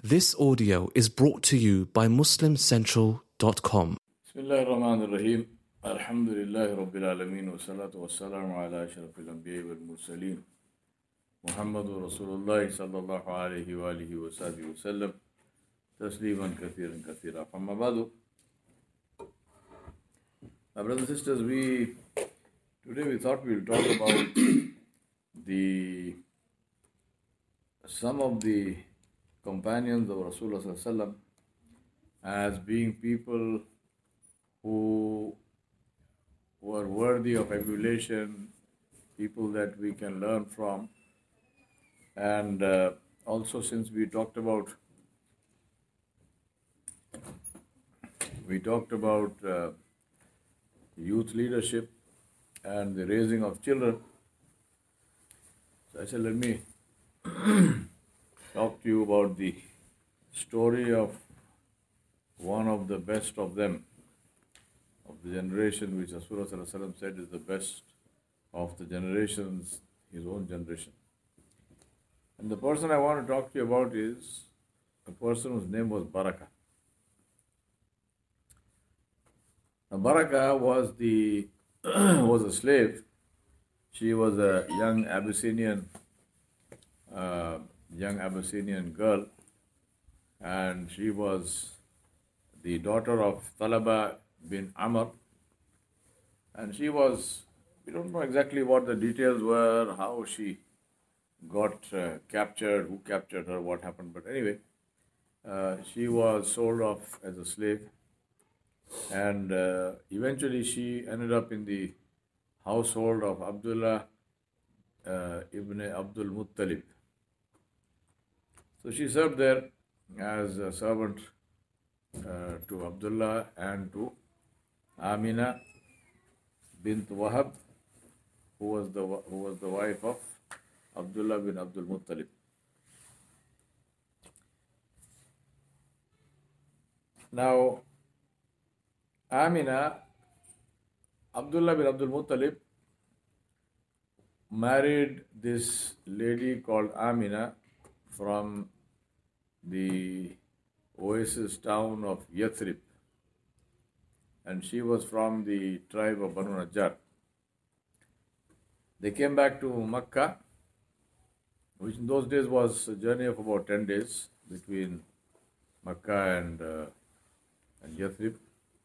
This audio is brought to you by MuslimCentral.com. Bismillahir Rahmanir Rahim. Alhamdulillahi Rabbil Alameen. Wa salatu wa salamu ala ashrafil anbiya wal mursaleen. Muhammadur Rasulullah sallallahu alayhi wa alihi wa sahbihi wa sallam. Tasliman kathiran kathira. Amma ba'du. My brothers and sisters, today we thought we'll talk about some of the companions of Rasulullah sallallahu alaihi wasallam as being people who were worthy of emulation, people that we can learn from. And also, since we talked about youth leadership and the raising of children, so I said, let me talk to you about the story of one of the best of them, of the generation which Rasulullah sallallahu alaihi wasallam said is the best of the generations, his own generation. And the person I want to talk to you about is a person whose name was Barakah. Now, Barakah was was a slave. She was a young Abyssinian girl, and she was the daughter of Talaba bin Amr, and she was, we don't know exactly what the details were, how she got captured, who captured her, what happened, but anyway, she was sold off as a slave, and eventually she ended up in the household of Abdullah ibn Abdul Muttalib. So she served there as a servant to Abdullah and to Amina bint Wahab, who was the wife of Abdullah bin Abdul Muttalib. Now, Abdullah bin Abdul Muttalib married this lady called Amina from the oasis town of Yathrib, and she was from the tribe of Banu Najjar. They came back to Makkah, which in those days was a journey of about 10 days between Makkah and Yathrib.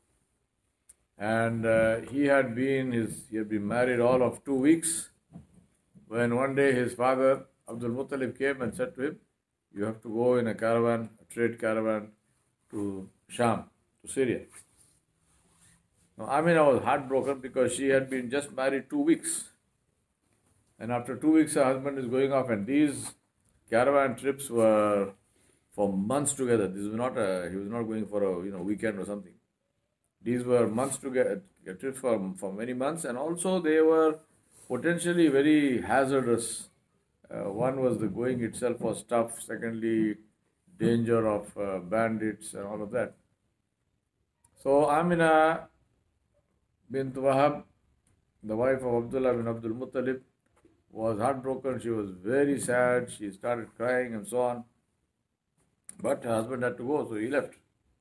And he had been married all of 2 weeks when one day his father Abdul Muttalib came and said to him, "You have to go in a caravan, a trade caravan, to Sham, to Syria." Now Amina was heartbroken because she had been just married 2 weeks. And after 2 weeks her husband is going off, and these caravan trips were for months together. This was not he was not going for a weekend or something. These were months together, trips for many months, and also they were potentially very hazardous. One was the going itself was tough. Secondly, danger of bandits and all of that. So Amina bint Wahab, the wife of Abdullah bin Abdul Muttalib, was heartbroken. She was very sad. She started crying and so on. But her husband had to go, so he left.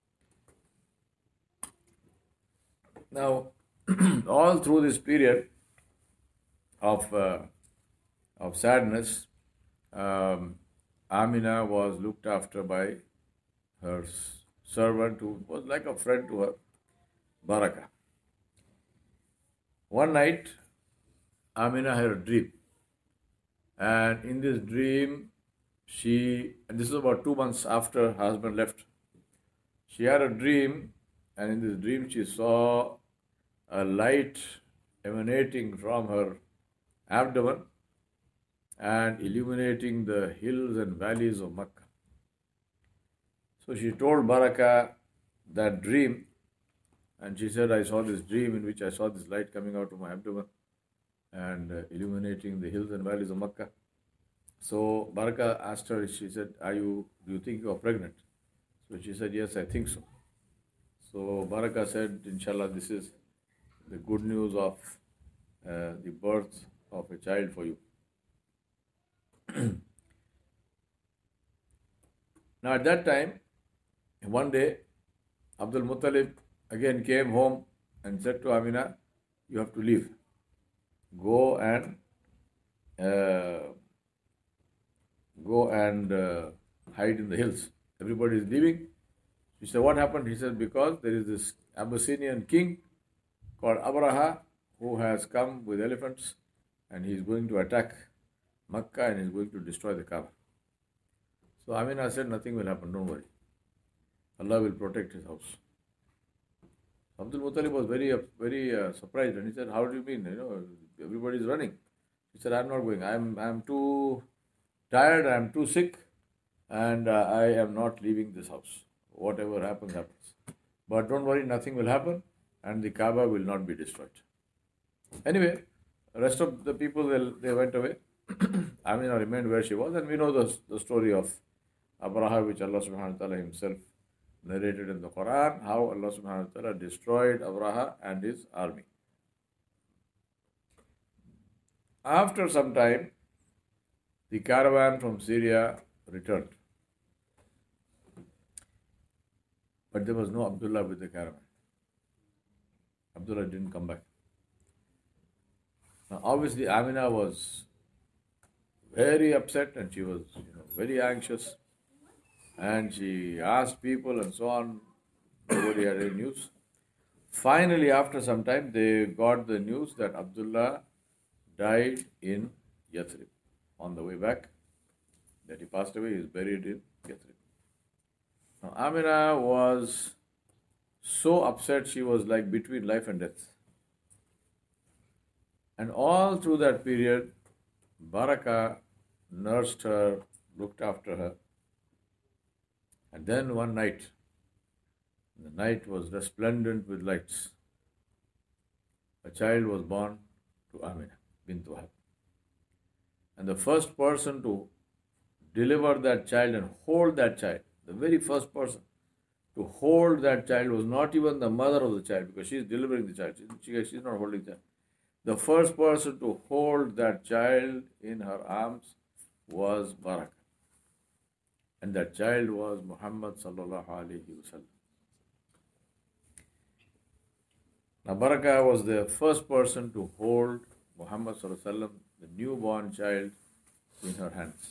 Now, all through this period of sadness, Amina was looked after by her servant, who was like a friend to her, Barakah. One night, Amina had a dream. And in this dream, and this was about 2 months after her husband left, she had a dream, and in this dream she saw a light emanating from her abdomen and illuminating the hills and valleys of Makkah. So she told Barakah that dream, and she said, "I saw this dream in which I saw this light coming out of my abdomen and illuminating the hills and valleys of Makkah." So Barakah asked her, she said, do you think you are pregnant? So she said, "Yes, I think so." So Barakah said, "Inshallah, this is the good news of the birth of a child for you." Now at that time, one day, Abdul Muttalib again came home and said to Amina, you have to leave. Go and uh, hide in the hills. Everybody is leaving. She said, what happened? He said, because there is this Abyssinian king called Abraha who has come with elephants and he is going to attack Makkah and he is going to destroy the Kaaba. So Amina said, nothing will happen, don't worry. Allah will protect his house. Abdul Muttalib was very surprised and he said, how do you mean? Everybody is running. He said, I'm not going. I'm too tired, I'm too sick, and I am not leaving this house. Whatever happens, happens. But don't worry, nothing will happen and the Kaaba will not be destroyed. Anyway, the rest of the people, they went away. Amina remained where she was, and we know the story of Abraha, which Allah subhanahu wa ta'ala himself narrated in the Quran, how Allah subhanahu wa ta'ala destroyed Abraha and his army. After some time, the caravan from Syria returned. But there was no Abdullah with the caravan. Abdullah didn't come back. Now obviously Amina was very upset and she was very anxious. And she asked people and so on. Nobody had any news. Finally, after some time, they got the news that Abdullah died in Yathrib. On the way back, that he passed away, he is buried in Yathrib. Now, Amina was so upset, she was like between life and death. And all through that period, Baraka nursed her, looked after her. And then one night, the night was resplendent with lights. A child was born to Amina bint Wahab. And the first person to deliver that child and hold that child, the very first person to hold that child was not even the mother of the child, because she is delivering the child. She's not holding the child. The first person to hold that child in her arms was Baraka. And that child was Muhammad sallallahu alaihi wasallam. Now Baraka was the first person to hold Muhammad sallallahu alaihi wasallam, the newborn child, in her hands.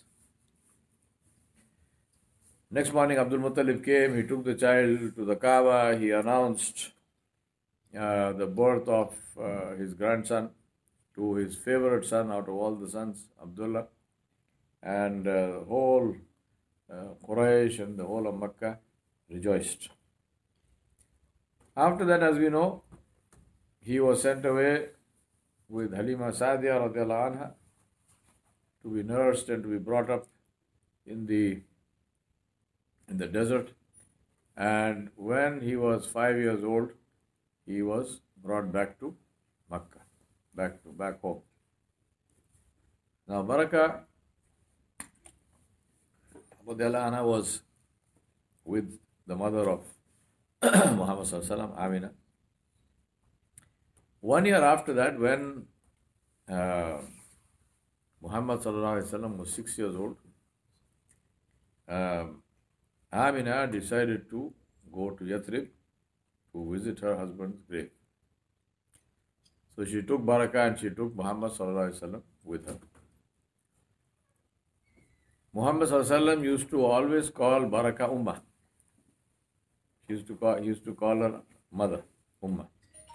Next morning, Abdul Muttalib came. He took the child to the Kaaba. He announced the birth of his grandson to his favorite son out of all the sons, Abdullah, and the whole Quraysh and the whole of Makkah rejoiced. After that, as we know, he was sent away with Halima Sa'diya radiallahu anha to be nursed and to be brought up in the desert. And when he was 5 years old, he was brought back to Makkah, back home. Now Baraka radiallahu anha was with the mother of Muhammad sallallahu alaihi wasallam, Amina. 1 year after that, when Muhammad sallallahu alaihi wasallam was 6 years old, Amina decided to go to Yathrib to visit her husband's grave. So she took Baraka and she took Muhammad sallallahu alaihi wasallam with her. Muhammad sallallahu alaihi wasallam used to always call Baraka Ummah. He used to call her mother, Ummah.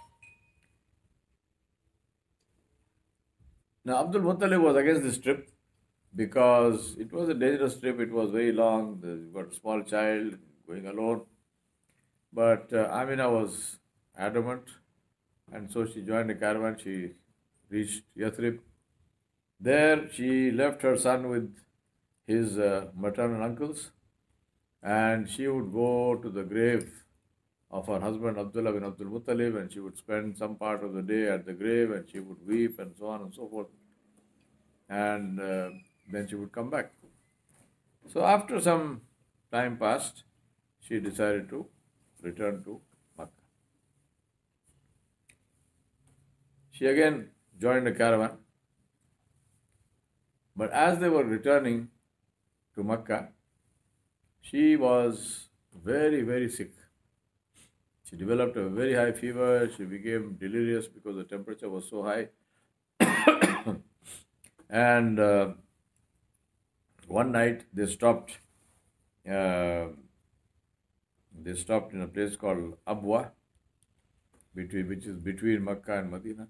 Now Abdul Muttalib was against this trip because it was a dangerous trip. It was very long. You've got a small child going alone. But Amina was adamant, and so she joined the caravan. She reached Yathrib. There she left her son with his maternal uncles, and she would go to the grave of her husband Abdullah bin Abdul Muttalib, and she would spend some part of the day at the grave, and she would weep and so on and so forth. And then she would come back. So after some time passed, she decided to return to Makkah. She again joined the caravan. But as they were returning to Makkah, She was very, very sick. She developed a very high fever. She became delirious because the temperature was so high. And one night uh, they stopped in a place called Abwa, which is between Makkah and Medina.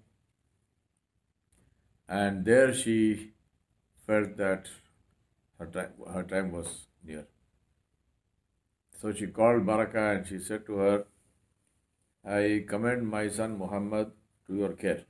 And there she felt that her time was near. So she called Barakah and she said to her, I commend my son Muhammad to your care.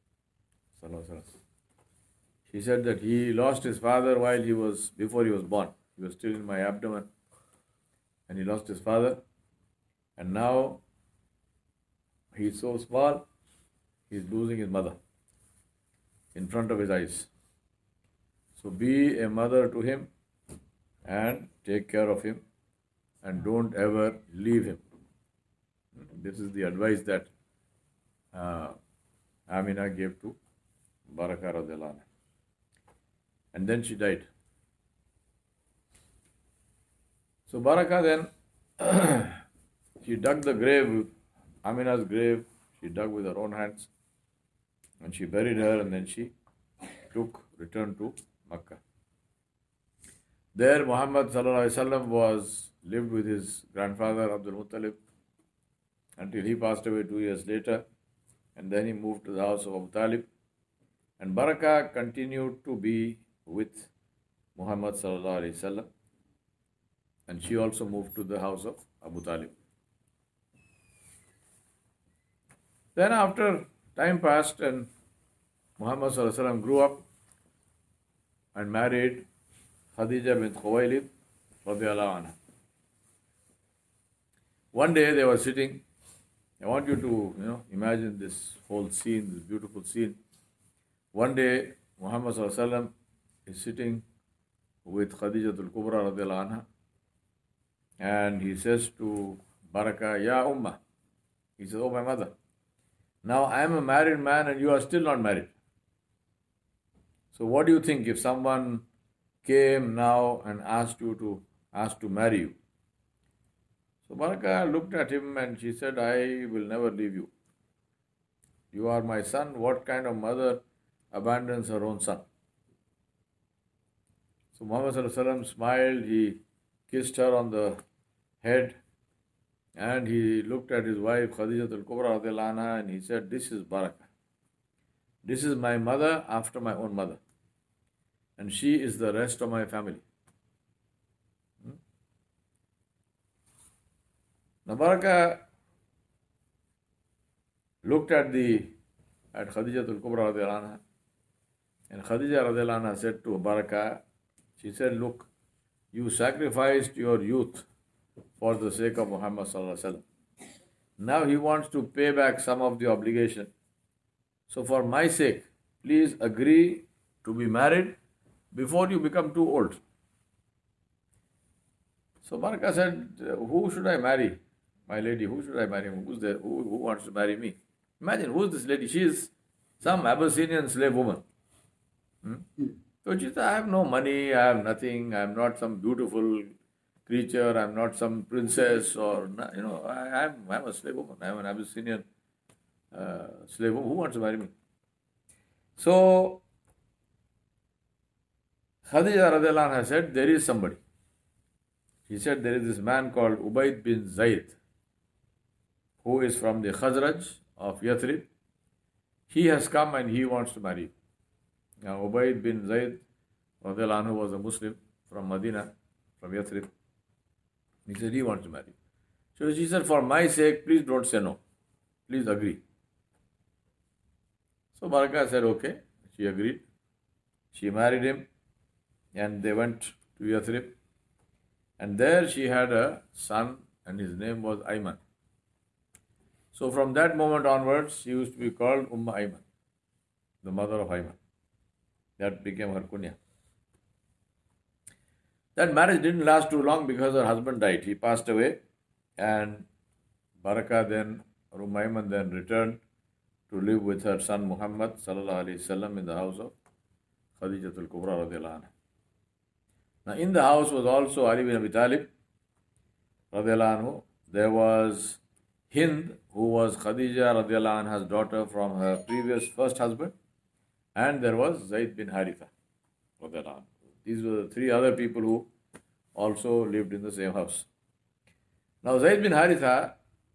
She said that he lost his father before he was born. He was still in my abdomen and he lost his father. And now he's so small, he's losing his mother in front of his eyes. So be a mother to him and take care of him and don't ever leave him. This is the advice that Amina gave to Barakah radiallahu anha. And then she died. So Barakah then, she dug the grave, Amina's grave, she dug with her own hands and she buried her and then she returned to Makkah. There Muhammad sallallahu alaihi wasallam lived with his grandfather Abdul Muttalib until he passed away 2 years later, and then he moved to the house of Abu Talib. And Barakah continued to be with Muhammad sallallahu alaihi wasallam, and she also moved to the house of Abu Talib. Then after time passed and Muhammad sallallahu alaihi wasallam grew up and married Khadija bint Khuwaylid radiyallahu anha. One day they were sitting. I want you to imagine this whole scene, this beautiful scene. One day Muhammad sallallahu alaihi wasallam is sitting with Khadijatul Kubra radiyallahu anha, and he says to Barakah, Ya Ummah. He says, oh my mother, now I am a married man and you are still not married. So what do you think if someone came now and asked to marry you? So Barakah looked at him and she said, I will never leave you. You are my son. What kind of mother abandons her own son? So Muhammad sallallahu alaihi wasallam smiled, he kissed her on the head, and he looked at his wife Khadijatul Kubra radhiyallahu anha and he said, this is Barakah. This is my mother after my own mother. And she is the rest of my family. Now Barakah looked at Khadijatul Kubra radhiyallahu anha, and Khadija radhiyallahu anha said to Barakah, she said, look, you sacrificed your youth for the sake of Muhammad sallallahu alaihi wasallam. Now he wants to pay back some of the obligation. So for my sake, please agree to be married before you become too old. So Barakah said, who should I marry? My lady, who should I marry? Who's there? Who wants to marry me? Imagine, who's this lady? She is some Abyssinian slave woman. So she said, I have no money, I have nothing, I am not some beautiful creature, I am not some princess, or, I am a slave woman, I am an Abyssinian slave woman. Who wants to marry me? So Khadija radiallahu anha said, there is somebody. She said, there is this man called Ubayd bin Zayd, who is from the Khazraj of Yathrib. He has come and he wants to marry you. Now Ubayd bin Zayd radiallahu anhu was a Muslim from Medina, from Yathrib. He said he wants to marry you. So she said, for my sake, please don't say no. Please agree. So Barakah said, okay. She agreed. She married him and they went to Yathrib. And there she had a son and his name was Ayman. So from that moment onwards, she used to be called Ayman, the mother of Ayman. That became her kunya. That marriage didn't last too long because her husband died. He passed away, and Barakah then, Ayman then returned to live with her son Muhammad sallallahu alaihi wasallam in the house of Khadijatul Kubra radhiyallahu anha. Now in the house was also Ali bin Abi Talib, radiallahu anhu, there was Hind, who was Khadija radiallahu anha's daughter from her previous first husband, and there was Zayd bin Haritha radiallahu anhu. These were the three other people who also lived in the same house. Now Zayd bin Haritha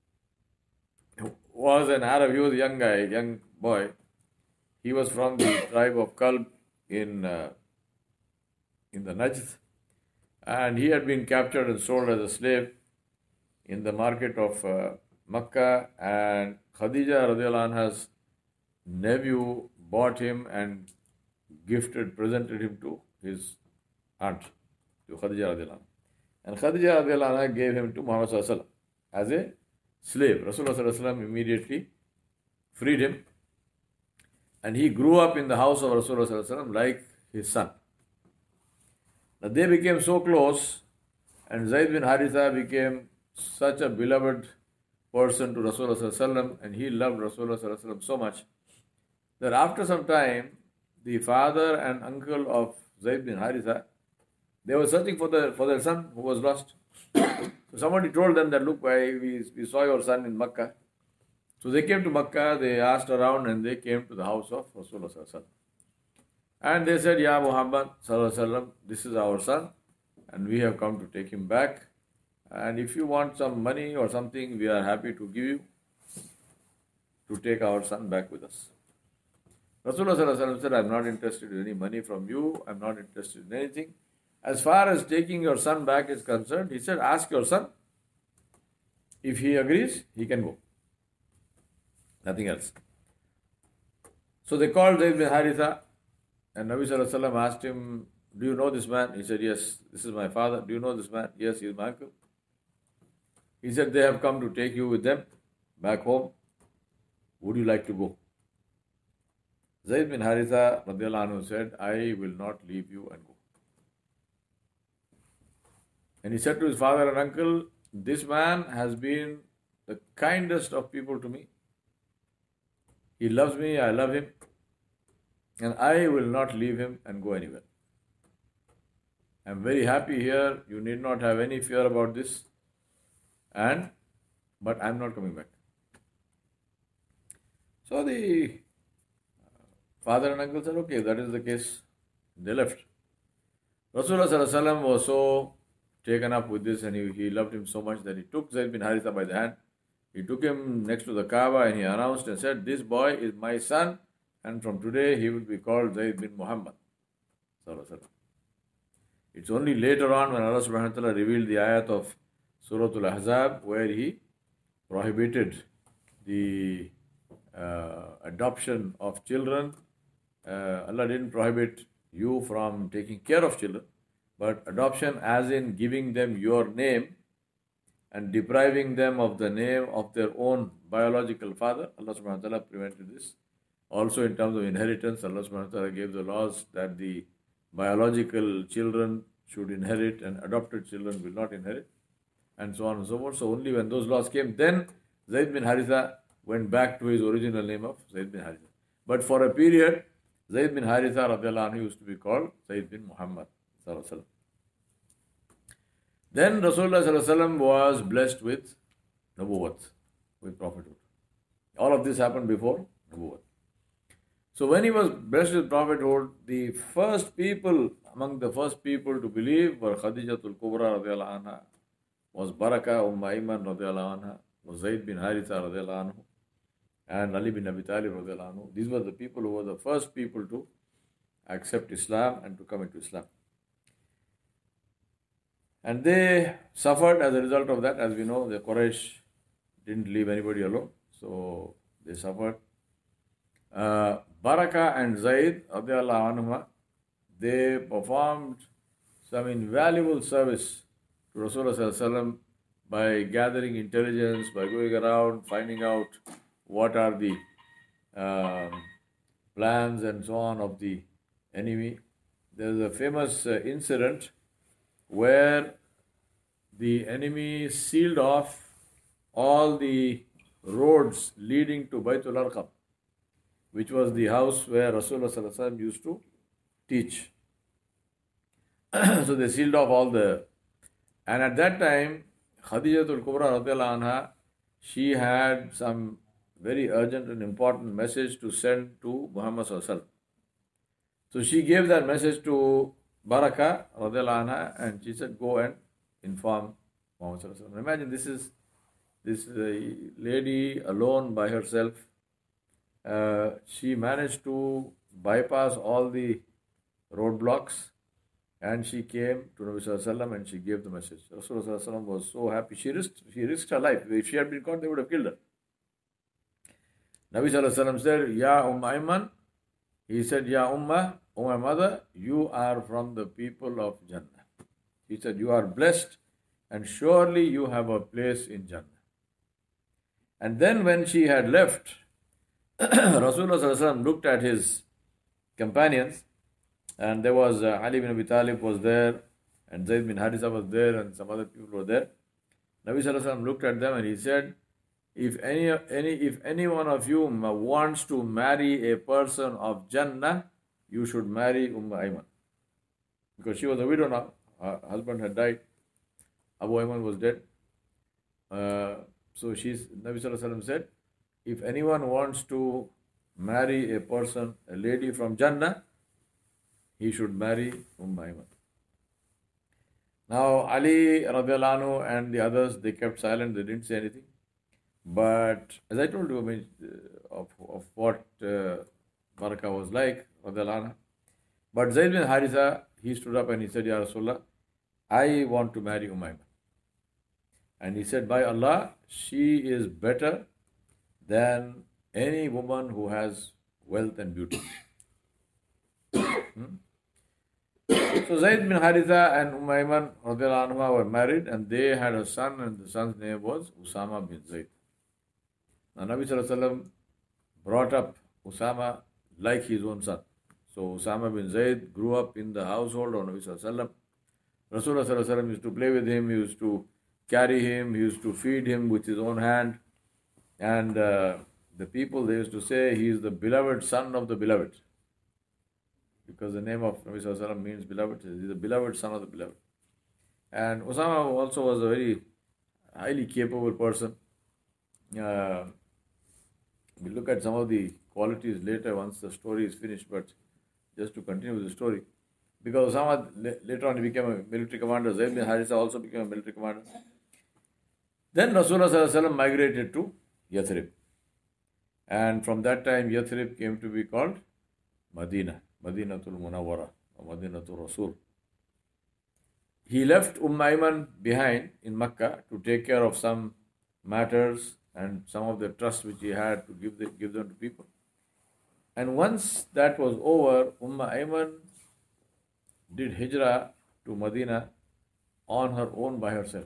was an Arab. He was a young guy, young boy. He was from the tribe of Kalb in the Najd, and he had been captured and sold as a slave in the market of Makkah, and Khadija radiallahu anha's nephew bought him and presented him to his aunt, to Khadija radiallahu anha. And Khadija radiallahu anha gave him to Muhammad sallallahu alaihi wasallam as a slave. Rasulullah sallallahu alaihi wasallam immediately freed him, and he grew up in the house of Rasulullah sallallahu alaihi wasallam like his son. Now they became so close, and Zayd bin Haritha became such a beloved person to Rasulullah sallallahu alaihi wasallam, and he loved Rasulullah sallallahu alaihi wasallam so much that after some time, the father and uncle of Zayd bin Haritha, they were searching for their son who was lost. So somebody told them that, look, we saw your son in Makkah. So they came to Makkah, they asked around, and they came to the house of Rasulullah sallallahu alaihi wasallam. And they said, Ya Muhammad sallallahu alaihi wasallam, this is our son, and we have come to take him back. And if you want some money or something, we are happy to give you to take our son back with us. Rasulullah sallallahu alaihi wasallam said, I'm not interested in any money from you. I'm not interested in anything. As far as taking your son back is concerned, he said, ask your son. If he agrees, he can go. Nothing else. So they called Zayd bin Haritha, and Nabi sallallahu alaihi wasallam asked him, do you know this man? He said, yes, this is my father. Do you know this man? Yes, he is my uncle. He said, they have come to take you with them back home. Would you like to go? Zayd bin Haritha radiallahu anhu said, I will not leave you and go. And he said to his father and uncle, this man has been the kindest of people to me. He loves me, I love him, and I will not leave him and go anywhere. I'm very happy here. You need not have any fear about this. But I'm not coming back. So the father and uncle said, okay, if that is the case. They left. Rasulullah sallallahu alaihi wasallam was so taken up with this, and he loved him so much that he took Zayd bin Haritha by the hand. He took him next to the Kaaba and he announced and said, this boy is my son, and from today he will be called Zayd bin Muhammad. It's only later on when Allah subhanahu wa ta'ala revealed the ayat of Surah Al-Ahzab where he prohibited the adoption of children. Allah didn't prohibit you from taking care of children, but adoption as in giving them your name and depriving them of the name of their own biological father. Allah subhanahu wa ta'ala prevented this. Also in terms of inheritance, Allah subhanahu wa ta'ala gave the laws that the biological children should inherit and adopted children will not inherit, and so on and so forth. So only when those laws came, then Zayd bin Haritha went back to his original name of Zayd bin Haritha. But for a period, Zayd bin Haritha radiallahu anhu used to be called Zayd bin Muhammad sallallahu alaihi wasallam. Then Rasulullah sallallahu alaihi wasallam was blessed with Nubuwwat, with prophethood. All of this happened before Nubuwwat. So when he was blessed with prophethood, the first people, among the first people to believe were Khadijatul Kubra radiallahu anha, was Baraka Ayman radiallahu anha, was Zayd bin Haritha radiallahu anhu, and Ali bin Abi Talib radiallahu anhu. These were the people who were the first people to accept Islam and to come into Islam. And they suffered as a result of that. As we know, the Quraysh didn't leave anybody alone, so they suffered. Baraka and Zayd radiallahu anhuma, they performed some invaluable service to Rasulullah sallallahu alaihi wasallam by gathering intelligence, by going around, finding out what are the plans and so on of the enemy. There is a famous incident where the enemy sealed off all the roads leading to Baytul Arqam, which was the house where Rasulullah sallallahu alaihi wasallam used to teach. So they sealed off all and at that time, Khadijatul Kubra radiallahu anha, she had some very urgent and important message to send to Muhammad sallallahu alaihi wasallam. So she gave that message to Baraka radiallahu anha, and she said, go and inform Muhammad sallallahu alaihi wasallam. Imagine this lady alone by herself. She managed to bypass all the roadblocks, and she came to Nabi sallallahu alaihi wasallam and she gave the message. Rasulullah sallallahu alaihi wasallam was so happy. She risked her life. If she had been caught, they would have killed her. Nabi sallallahu alaihi wasallam said, Ya Ayman. He said, Ya Ummah, O my mother, you are from the people of Jannah. He said, you are blessed and surely you have a place in Jannah. And then when she had left, Rasulullah sallallahu alaihi wasallam looked at his companions, and there was Ali bin Abi Talib was there, and Zayd bin Haritha was there, and some other people were there. Nabi sallallahu alaihi wasallam looked at them and he said, if any one of you wants to marry a person of Jannah, you should marry Ayman. Because she was a widow now. Her husband had died. Abu Ayman was dead. So Nabi sallallahu alaihi wasallam said, if anyone wants to marry a person, a lady from Jannah, he should marry Ayman. Now Ali radiallahu anhu and the others, they kept silent, they didn't say anything. But as I told you of what Baraka was like, radiallahu anhu. But Zayd bin Haritha, he stood up and he said, Ya Rasulullah, I want to marry Ayman. And he said, by Allah, she is better than any woman who has wealth and beauty. So Zayd bin Haritha and Ayman radiallahu anhu were married, and they had a son, and the son's name was Usama bin Zayd. Now Nabi sallallahu alaihi wasallam brought up Usama like his own son. So Usama bin Zayd grew up in the household of Nabi sallallahu alaihi wasallam. Rasulullah sallallahu alaihi wasallam used to play with him, he used to carry him, he used to feed him with his own hand. And the people, they used to say, he is the beloved son of the beloved. Because the name of Nabi sallallahu alaihi wasallam means beloved. He is the beloved son of the beloved. And Usama also was a very highly capable person. We'll look at some of the qualities later once the story is finished, but just to continue with the story. Because Usama later on he became a military commander. Zayd bin Haritha also became a military commander. Then Rasulullah sallallahu alaihi wasallam migrated to Yathrib. And from that time Yathrib came to be called Madinah, Madinatul Munawwara, or Madinatul Rasul. He left Ayman behind in Makkah to take care of some matters and some of the trust which he had to give them to people. And once that was over, Ayman did hijrah to Medina on her own by herself.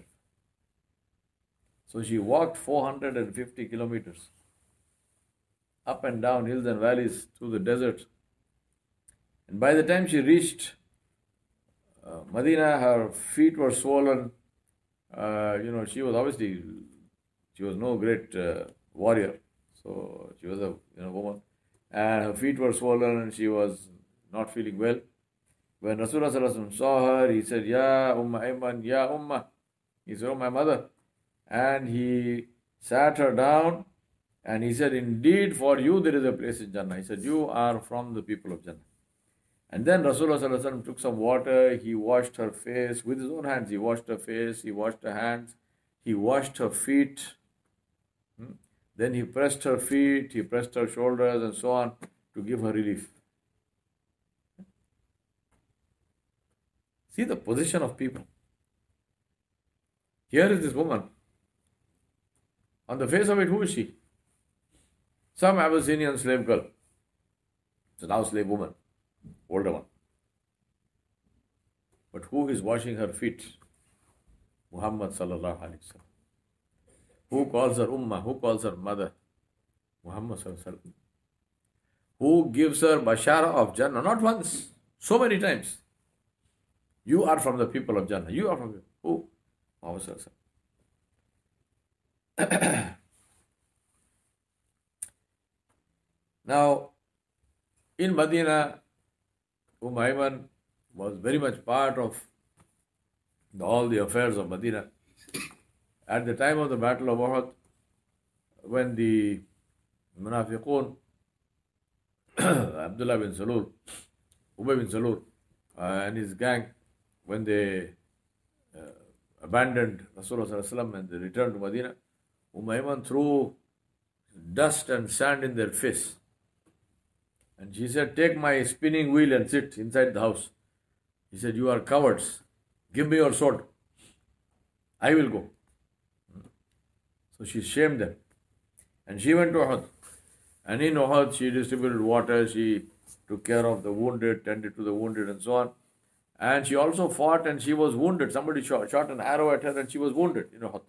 So she walked 450 kilometers up and down hills and valleys through the desert. And by the time she reached Medina, her feet were swollen. She was no great warrior. So she was a woman. And her feet were swollen and she was not feeling well. When Rasulullah sallallahu alaihi wasallam saw her, he said, Ya Ayman, Ya Ummah. He said, oh my mother. And he sat her down and he said, indeed for you there is a place in Jannah. He said, you are from the people of Jannah. And then Rasulullah sallallahu alaihi wasallam took some water, he washed her face with his own hands. He washed her face, he washed her hands, he washed her feet. Then he pressed her feet, he pressed her shoulders and so on to give her relief. See the position of people. Here is this woman. On the face of it, who is she? Some Abyssinian slave girl. It's now slave woman, older one. But who is washing her feet? Muhammad sallallahu alaihi wasallam. Who calls her Ummah? Who calls her mother? Muhammad sallallahu alaihi wasallam. Who gives her bashara of Jannah? Not once, so many times. You are from the people of Jannah. You are from who? Muhammad sallallahu alaihi wasallam. Now, in Medina, Ayman was very much part of all the affairs of Medina. At the time of the Battle of Uhud, when the Munafiqun, Abdullah bin Salul, Ubay bin Salul, and his gang, when they abandoned Rasulullah and they returned to Medina, Ayman threw dust and sand in their face. And she said, "Take my spinning wheel and sit inside the house." He said, "You are cowards. Give me your sword. I will go." So she shamed them. And she went to Uhud. And in Uhud, she distributed water, she took care of the wounded, tended to the wounded, and so on. And she also fought and she was wounded. Somebody shot an arrow at her and she was wounded in Uhud.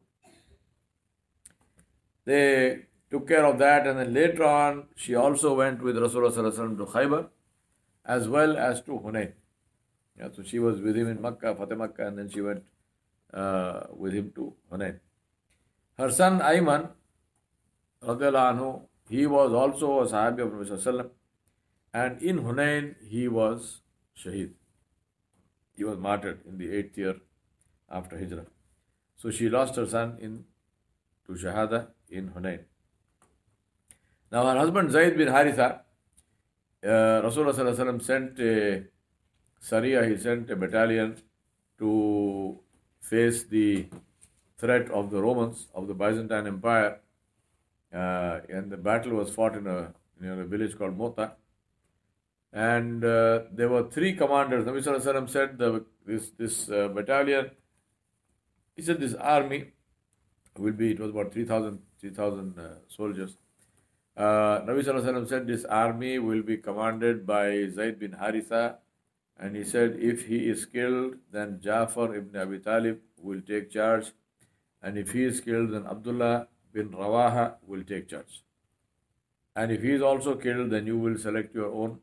They took care of that, and then later on, she also went with Rasulullah to Khaybar as well as to Hunayn. Yeah, so she was with him in Makkah, Fateh Makkah, and then she went with him to Hunayn. Her son Ayman, radiallahu anhu, he was also a Sahabi of Nabi, and in Hunayn he was Shaheed. He was martyred in the 8th year after Hijrah. So she lost her son to Shahada in Hunayn. Now her husband Zayd bin Haritha, Rasulullah sent a Sariya, he sent a battalion to face the threat of the Romans, of the Byzantine Empire, and the battle was fought in a village called Mota. And there were 3 commanders. Nabi Sallallahu Alaihi Wasallam said this battalion, he said this army will be, it was about 3,000 soldiers. Nabi Sallallahu Alaihi Wasallam said this army will be commanded by Zayd bin Haritha, and he said if he is killed, then Ja'far ibn Abi Talib will take charge, and if he is killed, then Abdullah bin Rawaha will take charge. And if he is also killed, then you will select your own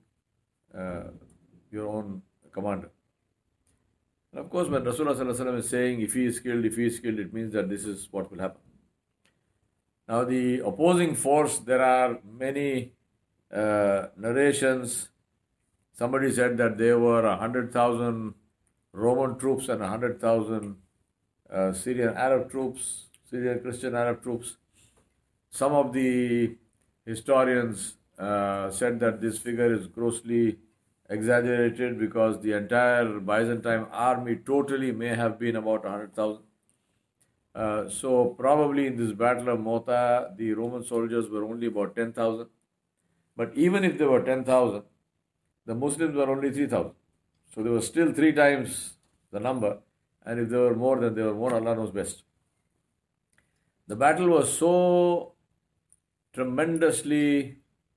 commander. And of course, when Rasulullah is saying if he is killed, it means that this is what will happen. Now the opposing force, there are many narrations. Somebody said that there were 100,000 Roman troops and 100,000 Syrian Christian Arab troops. Some of the historians said that this figure is grossly exaggerated because the entire Byzantine army totally may have been about 100,000. So probably in this battle of Mota, the Roman soldiers were only about 10,000. But even if there were 10,000, the Muslims were only 3,000. So there was still 3 times the number. And if there were more, then there were more. Allah knows best. The battle was so tremendously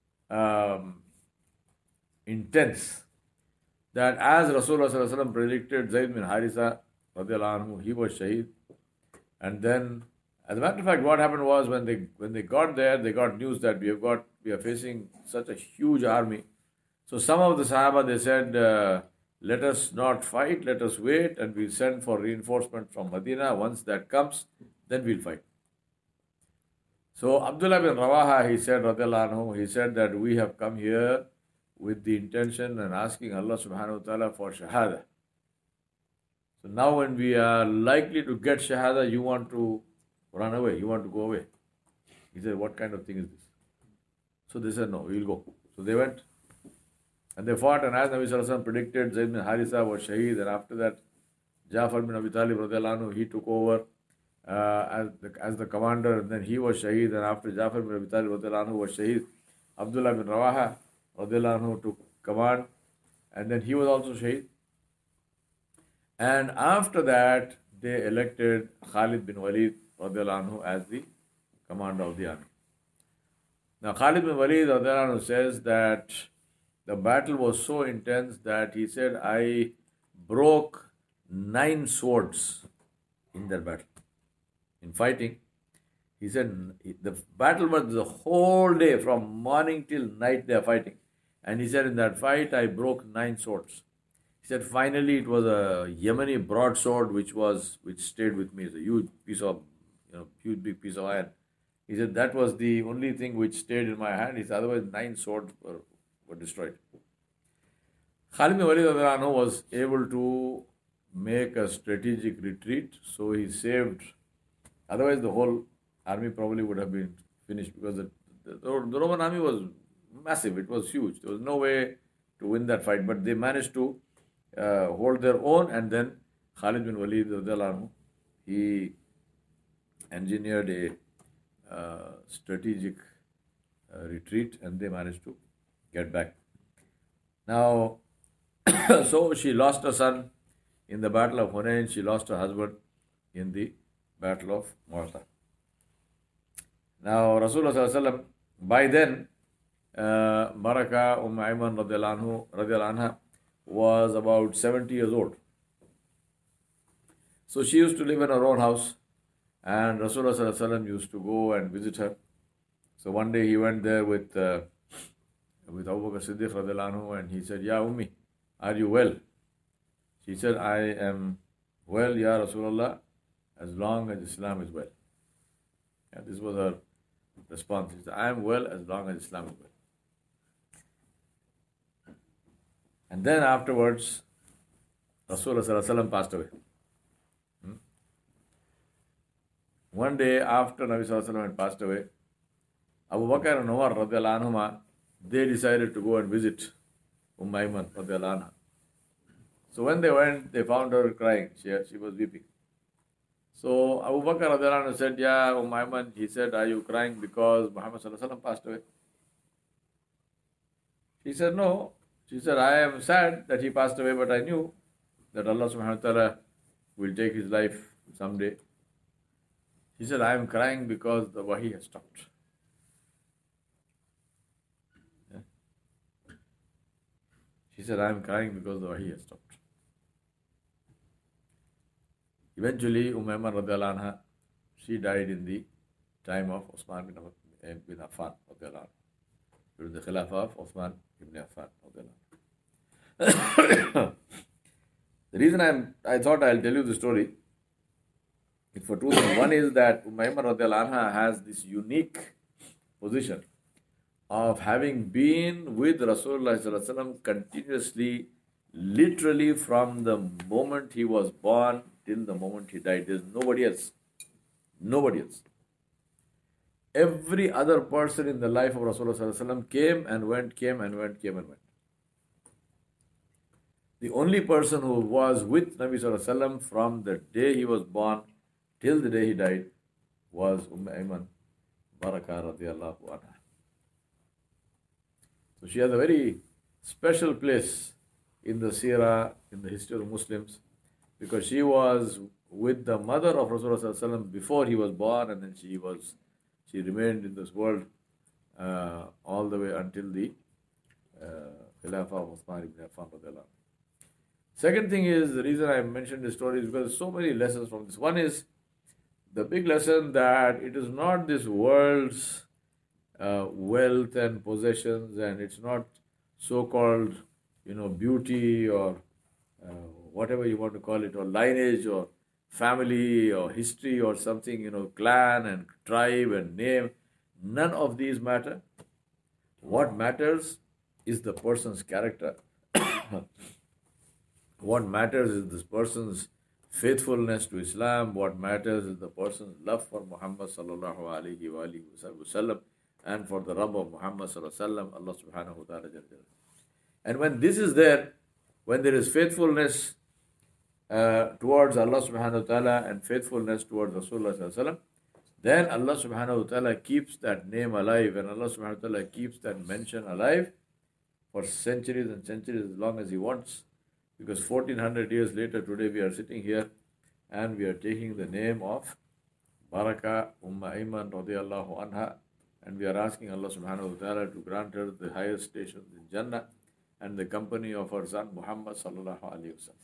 intense that as Rasulullah predicted, Zayd bin Haritha, radiallahu anhu, he was shaheed. And then, as a matter of fact, what happened was when they got there, they got news that we are facing such a huge army. So some of the Sahaba, they said, let us not fight, let us wait, and we'll send for reinforcement from Medina. Once that comes, then we'll fight. So Abdullah bin Rawaha, he said, radiallahu anhu, he said that we have come here with the intention and asking Allah subhanahu wa ta'ala for shahada. So now when we are likely to get shahada, you want to run away, you want to go away. He said, what kind of thing is this? So they said, no, we will go. So they went and they fought, and as Nabi Sallallahu Alaihi Wasallam predicted, Zayd bin Haritha was shaheed, and after that, Ja'far bin Abi Talib radiallahu anhu, he took over as the commander, and then he was shaheed, and after Ja'far bin Abi Talib radiallahu anhu was shaheed, Abdullah bin Rawaha radiallahu anhu took command, and then he was also shaheed. And after that, they elected Khalid bin Walid radiallahu anhu as the commander of the army. Now Khalid bin Walid radiallahu anhu says that the battle was so intense that he said, I broke 9 swords in that battle. In fighting, he said, the battle was the whole day, from morning till night they are fighting. And he said, in that fight, I broke 9 swords. He said, finally, it was a Yemeni broadsword which stayed with me. It's a huge piece of, huge big piece of iron. He said, that was the only thing which stayed in my hand. He said, otherwise 9 swords were destroyed. Khalid bin Walid was able to make a strategic retreat, so he saved Otherwise, the whole army probably would have been finished because the Roman army was massive. It was huge. There was no way to win that fight, but they managed to hold their own. And then Khalid bin Walid, radiallahu anhu, he engineered a strategic retreat, and they managed to get back. Now, so she lost her son in the Battle of Hunain. She lost her husband in the Battle of Mu'tah. Now, Rasulullah sallallahu alaihi wasallam, by then, Baraka Ayman radiallahu anha was about 70 years old. So she used to live in her own house, and Rasulullah sallallahu alaihi wasallam used to go and visit her. So one day he went there with Abu Bakr Siddiq radiallahu anhu, and he said, "Ya Ummi, are you well?" She said, "I am well, Ya Rasulullah, as long as Islam is well." And this was her response. She said, "I am well as long as Islam is well." And then afterwards, Rasulullah sallallahu alaihi wasallam passed away. One day after Nabi sallallahu alaihi wasallam had passed away, Abu Bakr and Umar radiallahu anhuma, they decided to go and visit Ayman radiallahu anha. So when they went, they found her crying. She was weeping. So Abu Bakr radiallahu anhu said, "Ya Ayman," he said, "are you crying because Muhammad sallallahu alaihi wasallam passed away?" She said, "No." She said, "I am sad that he passed away, but I knew that Allah subhanahu wa ta'ala will take his life someday." He said, "I am crying because the wahi has stopped." Yeah. She said, "I am crying because the wahi has stopped." Eventually, Ayman radiallahu anha, she died in the time of Uthman bin Affan radiallahu anhu, during the Khilafah of Uthman ibn Affan radiallahu anhu. The reason I thought I'll tell you the story is for two things. One is that Ayman radiallahu anha has this unique position of having been with Rasulullah sallallahu alaihi wasallam continuously, literally from the moment he was born till the moment he died. There's nobody else. Nobody else. Every other person in the life of Rasulullah sallallahu alaihi wasallam came and went, came and went, came and went. The only person who was with Nabi sallallahu alaihi wasallam from the day he was born till the day he died was Ayman Baraka radiallahu anha. So she has a very special place in the seerah, in the history of Muslims, because she was with the mother of Rasulullah sallallahu alaihi wasallam before he was born, and then she remained in this world all the way until the Khilafah of Uthman ibn Affan radiallahu anhu. Second thing is, the reason I mentioned this story is because there's so many lessons from this. One is the big lesson that it is not this world's wealth and possessions, and it's not so-called, beauty or whatever you want to call it, or lineage or family or history or something, clan and tribe and name. None of these matter. What matters is the person's character. What matters is this person's faithfulness to Islam. What matters is the person's love for Muhammad sallallahu alaihi wasallam and for the Rabb of Muhammad sallallahu alaihi wasallam, Allah subhanahu wa ta'ala. And when this is there, when there is faithfulness towards Allah subhanahu wa ta'ala and faithfulness towards Rasulullah sallallahu alaihi wasallam, then Allah subhanahu wa ta'ala keeps that name alive, and Allah subhanahu wa ta'ala keeps that mention alive for centuries and centuries, as long as He wants. Because 1400 years later, today we are sitting here and we are taking the name of Baraka Ayman radiallahu anha, and we are asking Allah subhanahu wa ta'ala to grant her the highest stations in Jannah and the company of her son Muhammad sallallahu alaihi wasallam.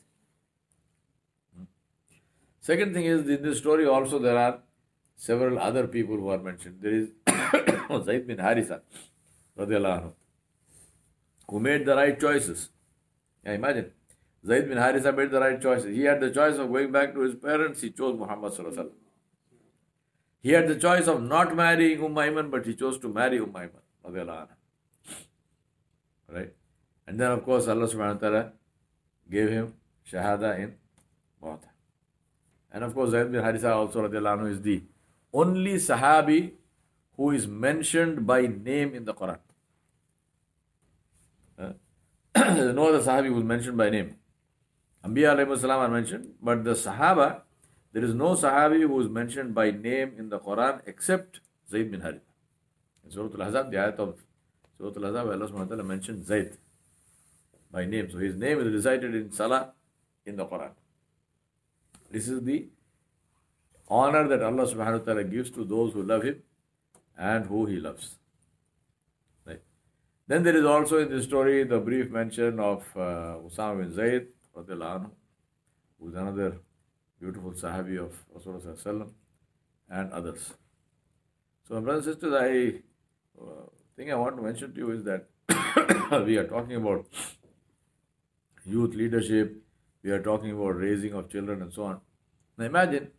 Second thing is, in this story also there are several other people who are mentioned. There is Zayd bin Haritha radiallahu anhu, who made the right choices. Yeah, imagine. Zayd bin Haritha made the right choices. He had the choice of going back to his parents. He chose Muhammad sallallahu alaihi wasallam. He had the choice of not marrying Ayman, but he chose to marry Ayman radiallahu anha. Right? And then of course Allah subhanahu wa ta'ala gave him Shahada in Mu'tah. And of course Zayd bin Haritha also radiallahu anhu is the only Sahabi who is mentioned by name in the Quran. There's no other Sahabi who is mentioned by name. Anbiya alayhi salam are mentioned, but the Sahaba, there is no Sahabi who is mentioned by name in the Quran except Zayd bin Haritha. In Surah Al-Ahzab, the ayat of Surah Al-Ahzab, Allah subhanahu wa ta'ala mentioned Zayd by name. So his name is recited in Salah in the Quran. This is the honor that Allah subhanahu wa ta'ala gives to those who love Him and who He loves. Right. Then there is also in this story the brief mention of Usama bin Zayd, who is another beautiful Sahabi of Rasulullah and others. So, my brothers and sisters, thing I want to mention to you is that we are talking about youth leadership, we are talking about raising of children and so on. Now imagine,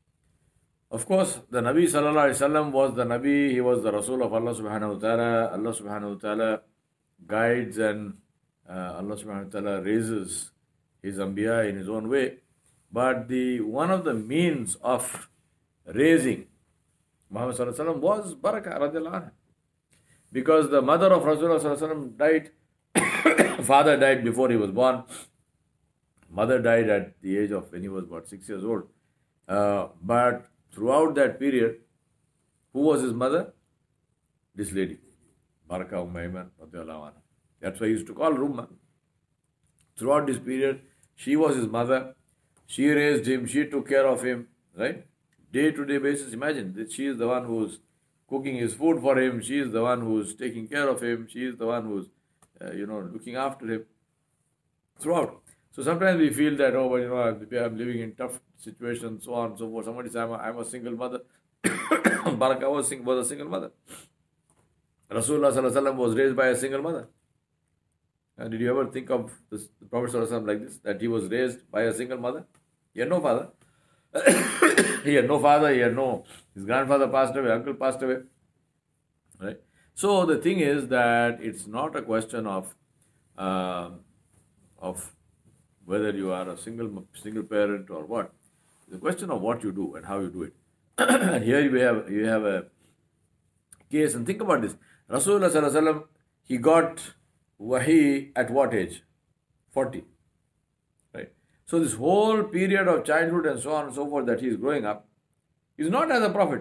of course, the Nabi Sallallahu Alaihi Wasallam was the Nabi, he was the Rasul of Allah Subhanahu Wa Ta'ala. Allah Subhanahu Wa Ta'ala guides and Allah Subhanahu Wa Ta'ala raises His Anbiya in His own way. But one of the means of raising Muhammad Sallallahu Alaihi Wasallam was Barakah radiallahu anha. Because the mother of Rasulullah Sallallahu Alaihi Wasallam died, father died before he was born, mother died at the age of when he was about 6 years old. But throughout that period, who was his mother? This lady, Barakah Ayman radiallahu anha. That's why he used to call Rumma. Throughout this period, she was his mother. She raised him, she took care of him, right? Day-to-day basis, imagine that she is the one who's cooking his food for him, she is the one who's taking care of him, she is the one who's, looking after him throughout. So sometimes we feel that, I'm living in tough situations, so on and so forth. Somebody says, I'm a single mother. Barakah was a single mother. Rasulullah Sallallahu Alaihi Wasallam was raised by a single mother. And did you ever think of the Prophet Sallallahu Alaihi Wasallam like this, that he was raised by a single mother? He had no father. His grandfather passed away, uncle passed away. Right? So the thing is that it's not a question of whether you are a single parent or what. It's a question of what you do and how you do it. And here you have a case, and think about this. Rasulullah Sallallahu Alaihi Wasallam, he got wahi at what age? 40. Right? So this whole period of childhood and so on and so forth that he is growing up is not as a prophet.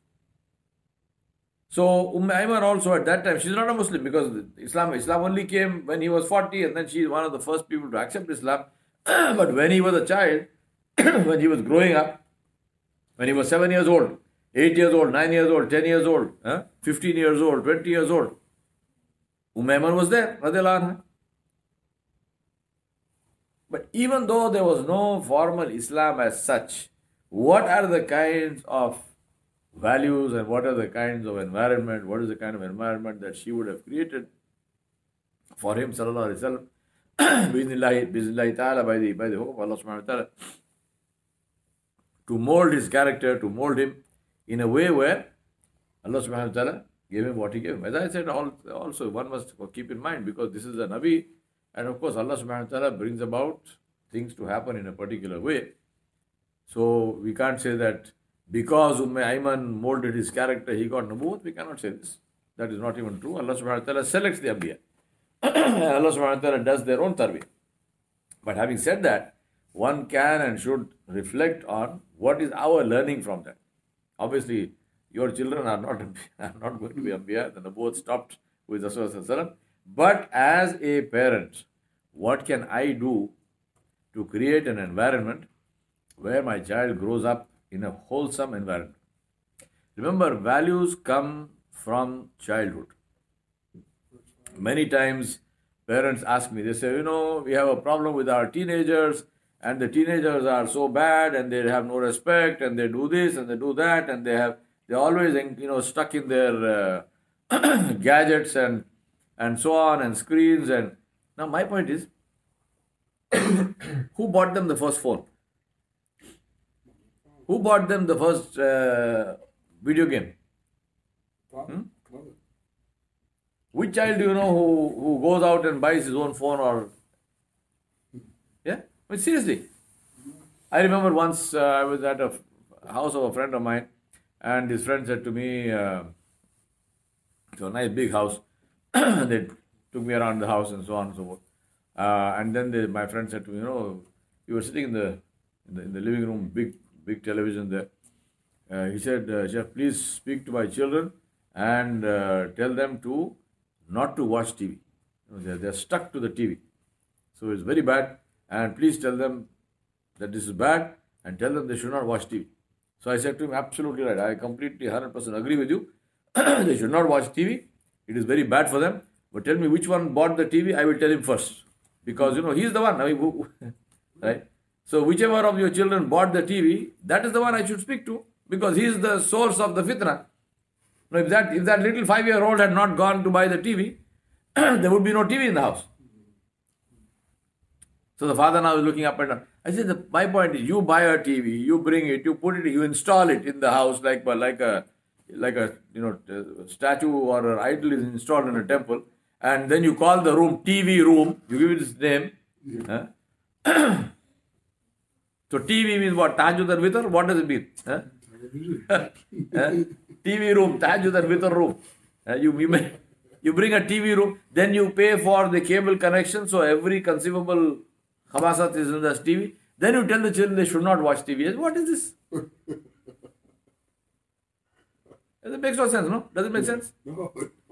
So Ayman also at that time, she's not a Muslim because Islam only came when he was 40, and then she is one of the first people to accept Islam. But when he was a child, when he was growing up, when he was 7 years old, 8 years old, 9 years old, 10 years old, 15 years old, 20 years old, Ayman was there, radiallahu anha. But even though there was no formal Islam as such, what are the kinds of values and what are the kinds of environment, what is the kind of environment that she would have created for him, sallallahu alaihi wasallam, Bismillahi ta'ala, by the hope of Allah subhanahu wa ta'ala, to mold his character, to mold him in a way where Allah subhanahu wa ta'ala gave him what he gave him. As I said, also one must keep in mind, because this is a Nabi, and of course Allah subhanahu wa ta'ala brings about things to happen in a particular way. So we can't say that because Ayman molded his character, he got nubuwwat. We cannot say this. That is not even true. Allah subhanahu wa ta'ala selects the Anbiya. Allah subhanahu wa ta'ala does their own tarbiyah. But having said that, one can and should reflect on what is our learning from that. Obviously, your children are not going to be Anbiya. The nubuwwat stopped with Rasulullah. But as a parent, what can I do to create an environment where my child grows up in a wholesome environment? Remember, values come from childhood. Many times parents ask me, they say, we have a problem with our teenagers, and the teenagers are so bad, and they have no respect, and they do this and they do that, and they're always stuck in their gadgets and so on, and screens. And now my point is, who bought them the first phone? Who bought them the first video game? Which child do you know who goes out and buys his own phone? Or seriously. I remember once I was at a house of a friend of mine, And his friend said to me, it's a nice big house. They took me around the house and so on and so forth. And then my friend said to me, you were sitting in the living room, big television there. He said, Chef, please speak to my children and tell them to not to watch TV. They're stuck to the TV. So it's very bad. And please tell them that this is bad and tell them they should not watch TV. So I said to him, absolutely right. I completely 100% agree with you. They should not watch TV. It is very bad for them. But tell me which one bought the TV, I will tell him first. Because, he's the one. Right? So whichever of your children bought the TV, that is the one I should speak to. Because he is the source of the fitna. Now, if that little 5-year-old had not gone to buy the TV, there would be no TV in the house. So the father now is looking up and down. I said, my point is, you buy a TV, you bring it, you put it, you install it in the house like a statue or an idol is installed in a temple, and then you call the room TV room. You give it its name. So TV means what? Tahajjud and Witr? What does it mean? TV room, Tahajjud and Witr room. You bring a TV room, then you pay for the cable connection, so every conceivable khabasat is in the TV. Then you tell the children they should not watch TV. What is this? It makes no sense, no? Does it make sense? No.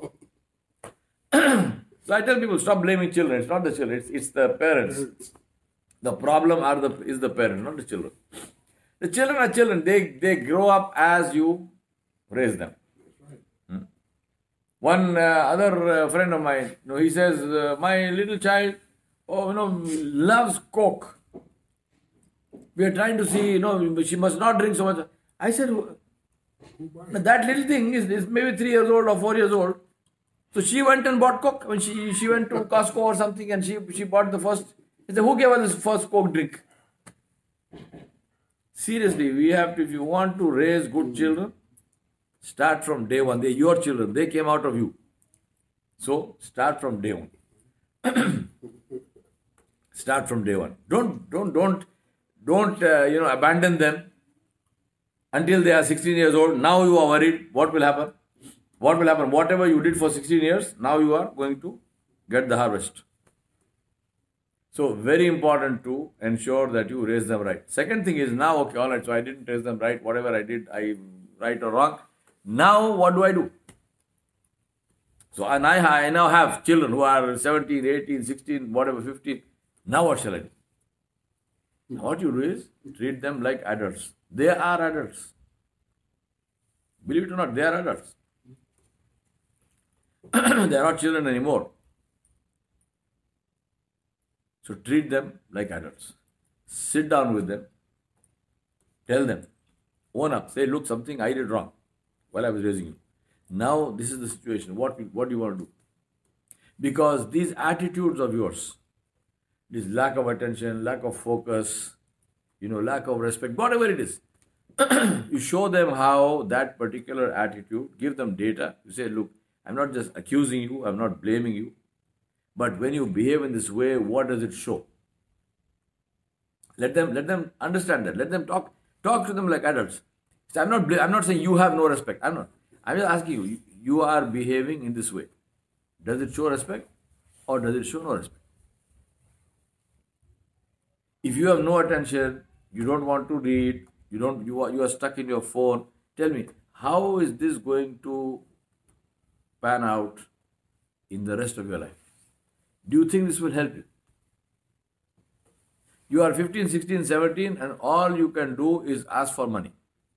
So I tell people, stop blaming children. It's not the children, it's the parents. The problem is the parents, not the children. The children are children. They grow up as you raise them. One other friend of mine, he says, my little child, loves Coke. We are trying to see, she must not drink so much. I said, that little thing is maybe 3 years old or 4 years old. So she went and bought Coke. When she went to Costco or something and she bought the first. I said, who gave her this first Coke drink? Seriously, if you want to raise good children, start from day one. They're your children. They came out of you. So start from day one. Start from day one. Don't abandon them until they are 16 years old. Now you are worried. What will happen? What will happen? Whatever you did for 16 years, now you are going to get the harvest. So very important to ensure that you raise them right. Second thing is now, okay, all right, so I didn't raise them right. Whatever I did, I right or wrong. Now what do I do? So I now have children who are 17, 18, 16, whatever, 15. Now what shall I do? Now what you do is treat them like adults. They are adults. Believe it or not, they are adults. They are not children anymore. So treat them like adults. Sit down with them. Tell them. Own up. Say, look, something I did wrong while I was raising you. Now this is the situation. What do you want to do? Because these attitudes of yours, this lack of attention, lack of focus, lack of respect, whatever it is, you show them how that particular attitude, give them data. You say, look, I'm not just accusing you, I'm not blaming you. But when you behave in this way, what does it show? Let them understand that. Let them talk to them like adults. So I'm not saying you have no respect. I'm not. I'm just asking you, you are behaving in this way. Does it show respect or does it show no respect? If you have no attention, you don't want to read, you are stuck in your phone, tell me, how is this going to pan out in the rest of your life? Do you think this will help you? You are 15, 16, 17 and all you can do is ask for money.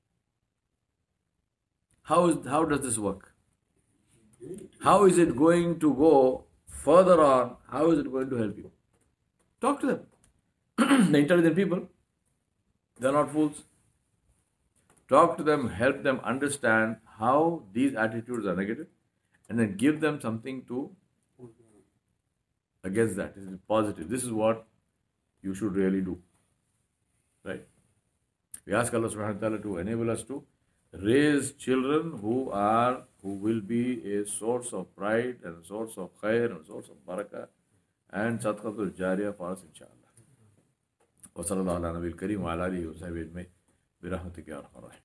How does this work? How is it going to go further on? How is it going to help you? Talk to them. The intelligent people, they're not fools. Talk to them, help them understand how these attitudes are negative and then give them something to against that. This is positive. This is what you should really do. Right? We ask Allah subhanahu wa ta'ala to enable us to raise children who will be a source of pride and a source of khair and a source of barakah and sadaqatul jariyah for us, inshallah. Wa sallallahu ala nabiyil kareem wa ala alihi wa sahbihi ajma'in bi rahmatika ya arhamar rahimin.